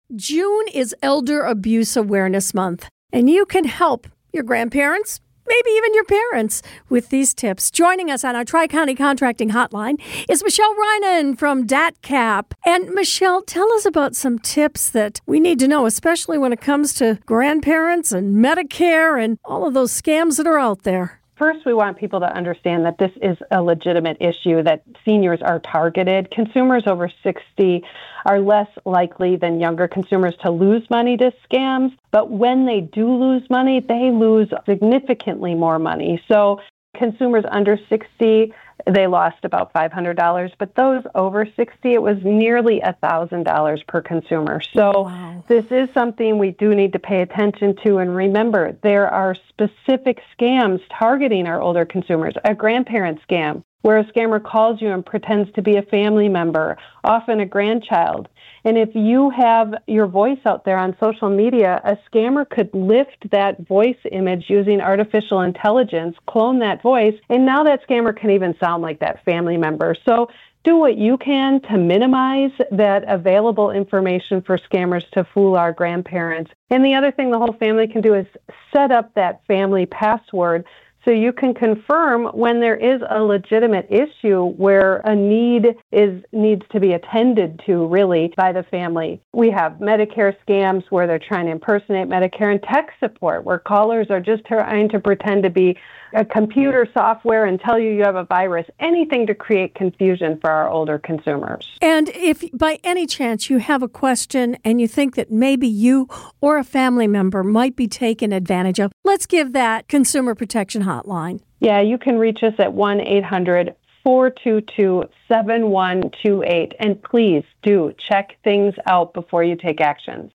June is Elder Abuse Awareness Month, and you can help your grandparents, maybe even your parents, with these tips. Joining us on our Tri-County Contracting Hotline is Michelle Reinen from DATCAP. And Michelle, tell us about some tips that we need to know, especially when it comes to grandparents and Medicare and all of those scams that are out there. First, we want people to understand that this is a legitimate issue, that seniors are targeted. Consumers over 60 are less likely than younger consumers to lose money to scams. But when they do lose money, they lose significantly more money. So consumers under 60, they lost about $500, but those over 60, it was nearly $1,000 per consumer. So Wow. This is something we do need to pay attention to. And remember, there are specific scams targeting our older consumers. A grandparent scam, where a scammer calls you and pretends to be a family member, often a grandchild. And if you have your voice out there on social media, a scammer could lift that voice image using artificial intelligence, clone that voice, and now that scammer can even sound like that family member. So do what you can to minimize that available information for scammers to fool our grandparents. And the other thing the whole family can do is set up that family password so you can confirm when there is a legitimate issue where a needs to be attended to, really, by the family. We have Medicare scams where they're trying to impersonate Medicare, and tech support where callers are just trying to pretend to be a computer software and tell you have a virus, anything to create confusion for our older consumers. And if by any chance you have a question and you think that maybe you or a family member might be taken advantage of, let's give that Consumer Protection Hotline. Yeah, you can reach us at 1-800-422-7128. And please do check things out before you take actions.